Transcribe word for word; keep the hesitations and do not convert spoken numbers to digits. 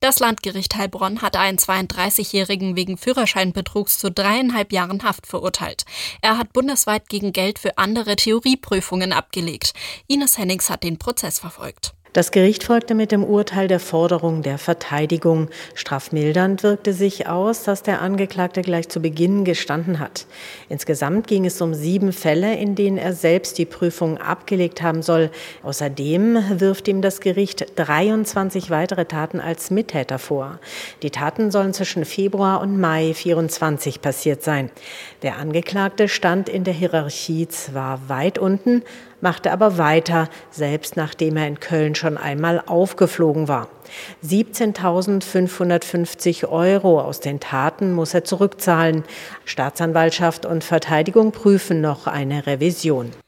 Das Landgericht Heilbronn hat einen zweiunddreißigjährigen wegen Führerscheinbetrugs zu dreieinhalb Jahren Haft verurteilt. Er hat bundesweit gegen Geld für andere Theorieprüfungen abgelegt. Ines Hennings hat den Prozess verfolgt. Das Gericht folgte mit dem Urteil der Forderung der Verteidigung. Strafmildernd wirkte sich aus, dass der Angeklagte gleich zu Beginn gestanden hat. Insgesamt ging es um sieben Fälle, in denen er selbst die Prüfung abgelegt haben soll. Außerdem wirft ihm das Gericht dreiundzwanzig weitere Taten als Mittäter vor. Die Taten sollen zwischen Februar und Mai vierundzwanzig passiert sein. Der Angeklagte stand in der Hierarchie zwar weit unten, machte aber weiter, selbst nachdem er in Köln schon einmal aufgeflogen war. siebzehntausendfünfhundertfünfzig Euro aus den Taten muss er zurückzahlen. Staatsanwaltschaft und Verteidigung prüfen noch eine Revision.